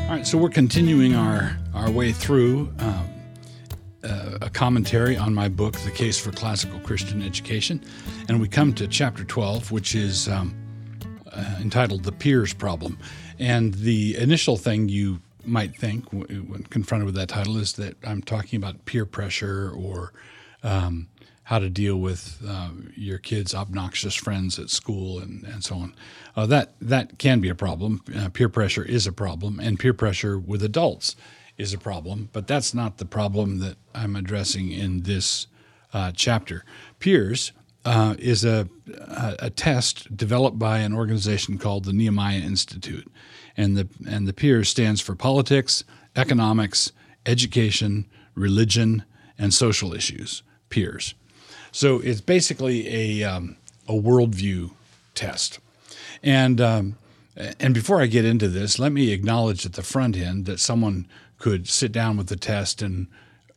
All right, so we're continuing our way through a commentary on my book, The Case for Classical Christian Education, and we come to Chapter 12, which is entitled The Peers Problem. And the initial thing you might think when confronted with that title is that I'm talking about peer pressure or how to deal with your kids' obnoxious friends at school and so on. That can be a problem. Peer pressure is a problem, and peer pressure with adults is a problem, but that's not the problem that I'm addressing in this chapter. Peers is a test developed by an organization called the Nehemiah Institute, and the Peers stands for politics, economics, education, religion, and social issues. Peers. So it's basically a worldview test. And before I get into this, let me acknowledge at the front end that someone could sit down with the test and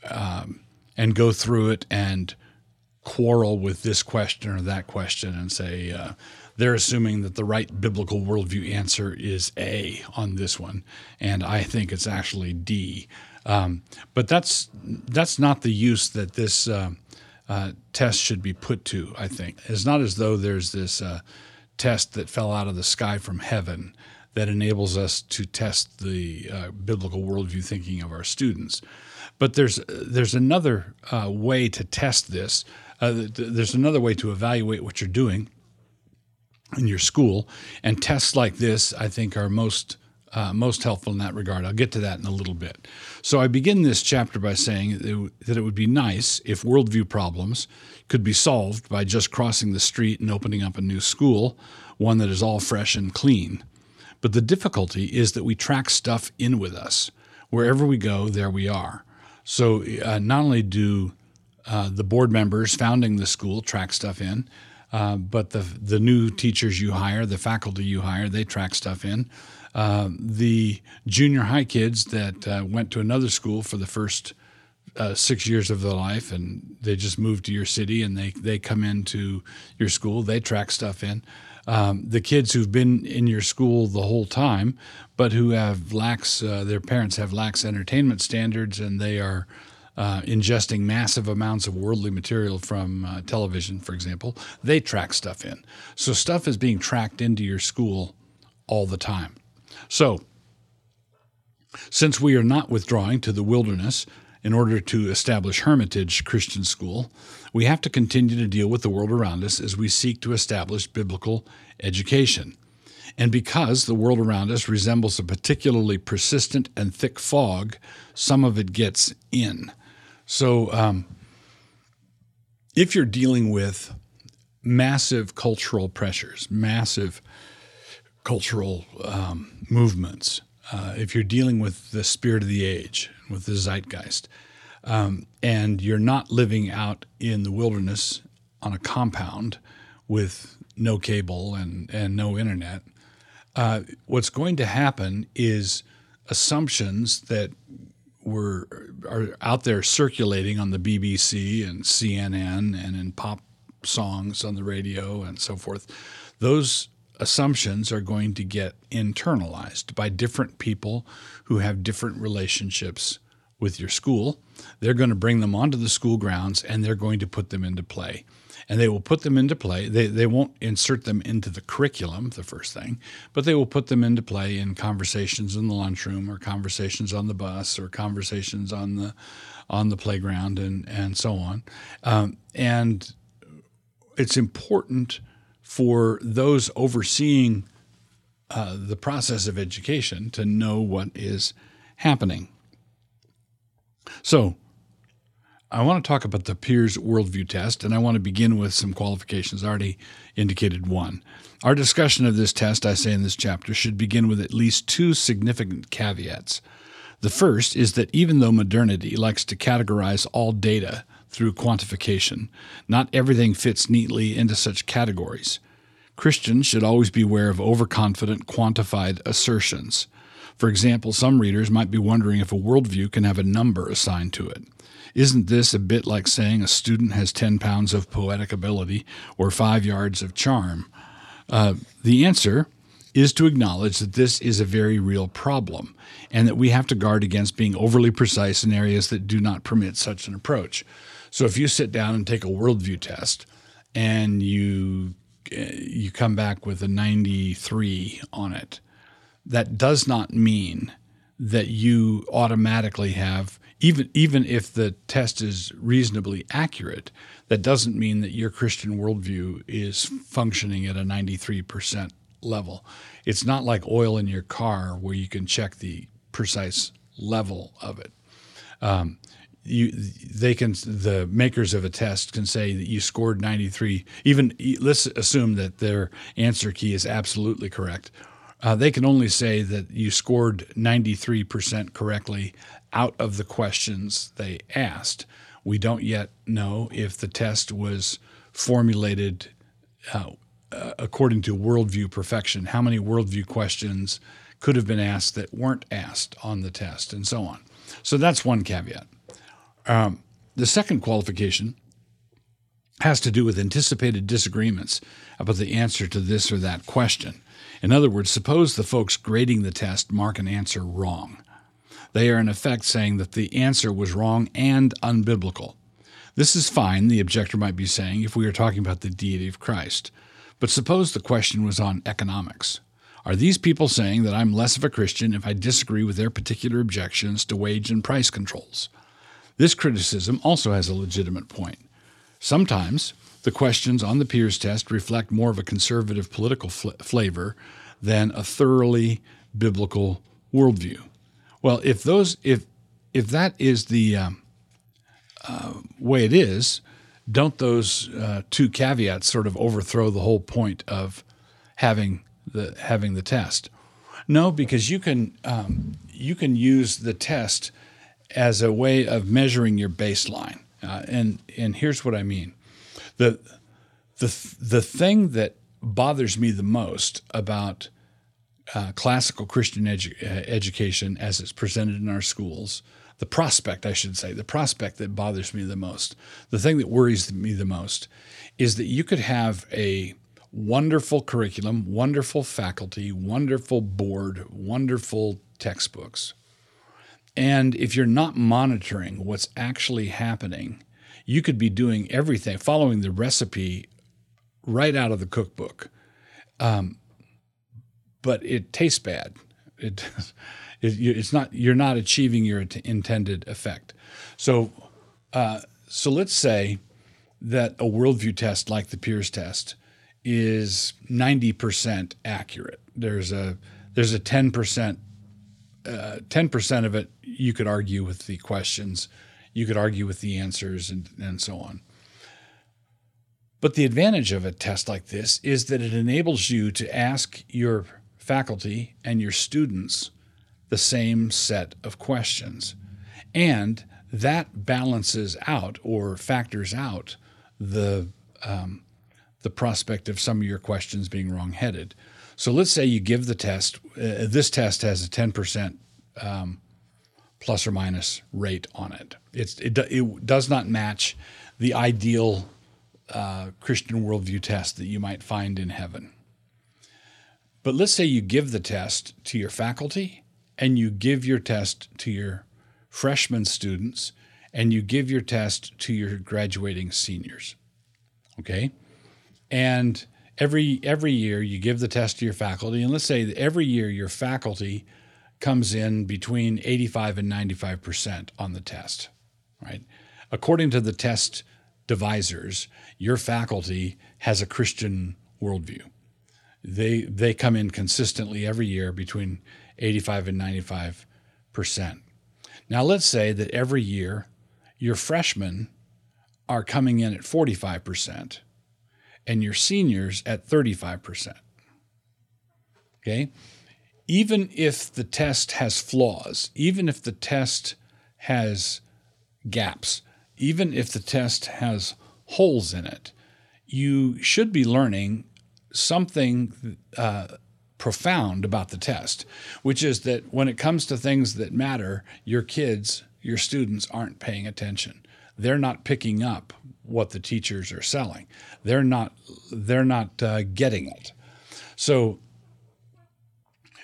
go through it and quarrel with this question or that question and say they're assuming that the right biblical worldview answer is A on this one, and I think it's actually D. But that's not the use that this test should be put to, I think. It's not as though there's this test that fell out of the sky from heaven that enables us to test the biblical worldview thinking of our students. But there's another way to test this. There's another way to evaluate what you're doing in your school, and tests like this, I think, are most helpful in that regard. I'll get to that in a little bit. So I begin this chapter by saying that it would be nice if worldview problems could be solved by just crossing the street and opening up a new school, one that is all fresh and clean. But the difficulty is that we track stuff in with us. Wherever we go, there we are. So not only do the board members founding the school track stuff in, but the new teachers you hire, the faculty you hire, they track stuff in. The junior high kids that went to another school for the first 6 years of their life, and they just moved to your city and they come into your school, they track stuff in. The kids who've been in your school the whole time, but who have their parents have lax entertainment standards, and they are ingesting massive amounts of worldly material from television, for example, they track stuff in. So stuff is being tracked into your school all the time. So, since we are not withdrawing to the wilderness in order to establish Hermitage Christian School, we have to continue to deal with the world around us as we seek to establish biblical education. And because the world around us resembles a particularly persistent and thick fog, some of it gets in. So, if you're dealing with massive cultural pressures, massive cultural movements, if you're dealing with the spirit of the age, with the zeitgeist, and you're not living out in the wilderness on a compound with no cable and no internet, what's going to happen is assumptions that are out there circulating on the BBC and CNN and in pop songs on the radio and so forth. Those assumptions are going to get internalized by different people who have different relationships with your school. They're going to bring them onto the school grounds, and they're going to put them into play. And they will put them into play. They won't insert them into the curriculum, the first thing, but they will put them into play in conversations in the lunchroom or conversations on the bus or conversations on the playground and so on. And it's important for those overseeing the process of education to know what is happening. So I want to talk about the Peers Worldview Test, and I want to begin with some qualifications. I already indicated one. Our discussion of this test, I say in this chapter, should begin with at least two significant caveats. The first is that even though modernity likes to categorize all data through quantification, not everything fits neatly into such categories. Christians should always beware of overconfident, quantified assertions. For example, some readers might be wondering if a worldview can have a number assigned to it. Isn't this a bit like saying a student has 10 pounds of poetic ability or 5 yards of charm? The answer is to acknowledge that this is a very real problem and that we have to guard against being overly precise in areas that do not permit such an approach. So if you sit down and take a worldview test and you come back with a 93 on it, that does not mean that you automatically have, even if the test is reasonably accurate, that doesn't mean that your Christian worldview is functioning at a 93% level. It's not like oil in your car where you can check the precise level of it. The makers of a test can say that you scored 93. Even let's assume that their answer key is absolutely correct. They can only say that you scored 93% correctly out of the questions they asked. We don't yet know if the test was formulated according to worldview perfection. How many worldview questions could have been asked that weren't asked on the test, and so on. So that's one caveat. The second qualification has to do with anticipated disagreements about the answer to this or that question. In other words, suppose the folks grading the test mark an answer wrong. They are in effect saying that the answer was wrong and unbiblical. This is fine, the objector might be saying, if we are talking about the deity of Christ. But suppose the question was on economics. Are these people saying that I'm less of a Christian if I disagree with their particular objections to wage and price controls? This criticism also has a legitimate point. Sometimes the questions on the Peers test reflect more of a conservative political flavor than a thoroughly biblical worldview. Well, if that is the way it is, don't those two caveats sort of overthrow the whole point of having the test? No, because you can use the test as a way of measuring your baseline, and here's what I mean. The thing that bothers me the most about classical Christian education as it's presented in our schools, the prospect that bothers me the most, the thing that worries me the most, is that you could have a wonderful curriculum, wonderful faculty, wonderful board, wonderful textbooks. And if you're not monitoring what's actually happening, you could be doing everything, following the recipe right out of the cookbook. But it tastes bad. You're not achieving your intended effect. So let's say that a worldview test like the Peers test is 90% accurate. There's a 10% of it you could argue with the questions, you could argue with the answers, and so on. But the advantage of a test like this is that it enables you to ask your faculty and your students the same set of questions. And that balances out or factors out the prospect of some of your questions being wrong-headed. So let's say you give the test. This test has a 10% plus or minus rate on it. It does not match the ideal Christian worldview test that you might find in heaven. But let's say you give the test to your faculty, and you give your test to your freshman students, and you give your test to your graduating seniors. Okay? And every year you give the test to your faculty, and let's say that every year your faculty comes in between 85 and 95% on the test, right? According to the test devisers, your faculty has a Christian worldview. They come in consistently every year between 85 and 95%. Now let's say that every year your freshmen are coming in at 45% and your seniors at 35%. Okay? Even if the test has flaws, even if the test has gaps, even if the test has holes in it, you should be learning something profound about the test, which is that when it comes to things that matter, your kids, your students aren't paying attention. They're not picking up what the teachers are selling. They're not getting it. So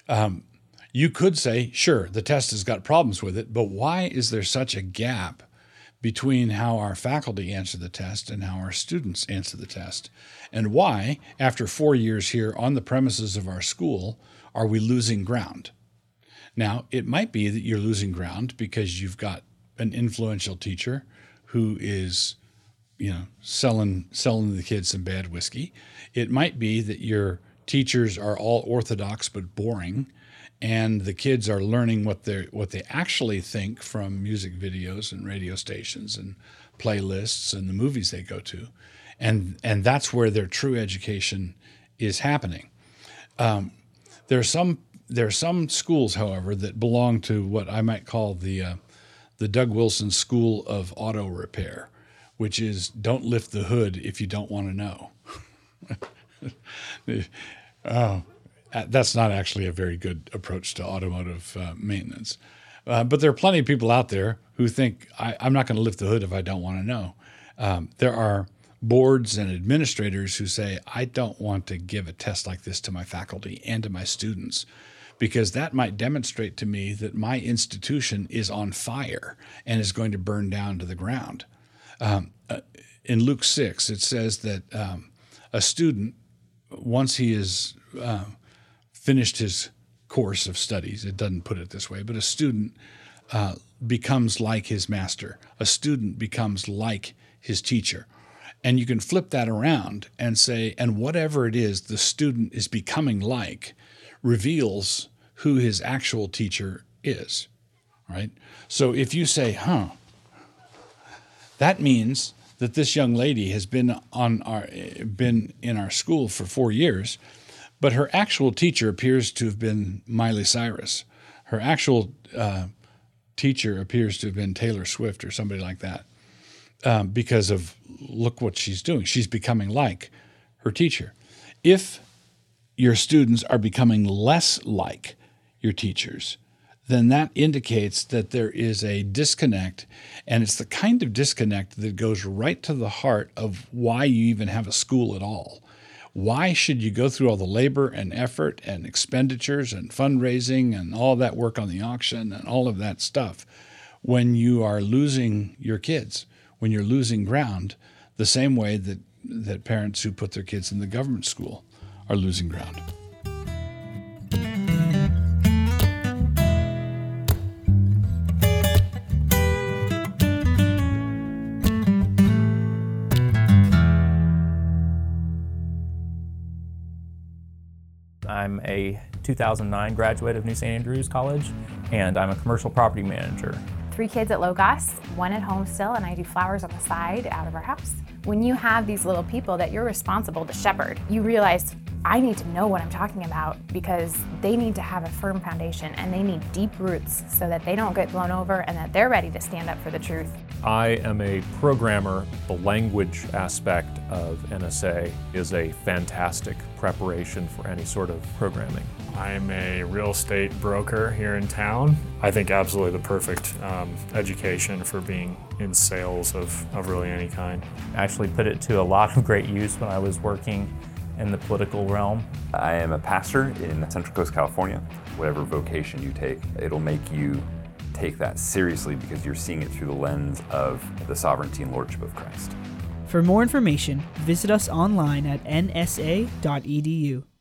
You could say, sure, the test has got problems with it, but why is there such a gap between how our faculty answer the test and how our students answer the test? And why, after 4 years here on the premises of our school, are we losing ground? Now, it might be that you're losing ground because you've got an influential teacher who is, selling the kids some bad whiskey. It might be that your teachers are all orthodox but boring, and the kids are learning what they actually think from music videos and radio stations and playlists and the movies they go to, and that's where their true education is happening. There are some schools, however, that belong to what I might call the Doug Wilson School of Auto Repair, which is don't lift the hood if you don't want to know. That's not actually a very good approach to automotive maintenance. But there are plenty of people out there who think, I'm not going to lift the hood if I don't want to know. There are boards and administrators who say, I don't want to give a test like this to my faculty and to my students, because that might demonstrate to me that my institution is on fire and is going to burn down to the ground. In Luke 6, it says that a student, once he is finished his course of studies, it doesn't put it this way, but a student becomes like his master. A student becomes like his teacher. And you can flip that around and say, and whatever it is the student is becoming like reveals who his actual teacher is, right? So if you say, that means that this young lady has been in our school for 4 years, but her actual teacher appears to have been Miley Cyrus. Her actual teacher appears to have been Taylor Swift or somebody like that, because of look what she's doing. She's becoming like her teacher. If your students are becoming less like your teachers, then that indicates that there is a disconnect, and it's the kind of disconnect that goes right to the heart of why you even have a school at all. Why should you go through all the labor and effort and expenditures and fundraising and all that work on the auction and all of that stuff when you are losing your kids, when you're losing ground, the same way that parents who put their kids in the government school are losing ground? I'm a 2009 graduate of New St. Andrews College, and I'm a commercial property manager. 3 kids at Logos, 1 at home still, and I do flowers on the side out of our house. When you have these little people that you're responsible to shepherd, you realize I need to know what I'm talking about because they need to have a firm foundation and they need deep roots so that they don't get blown over and that they're ready to stand up for the truth. I am a programmer. The language aspect of NSA is a fantastic preparation for any sort of programming. I'm a real estate broker here in town. I think absolutely the perfect education for being in sales of really any kind. I actually put it to a lot of great use when I was working in the political realm. I am a pastor in Central Coast, California. Whatever vocation you take, it'll make you take that seriously because you're seeing it through the lens of the sovereignty and lordship of Christ. For more information, visit us online at nsa.edu.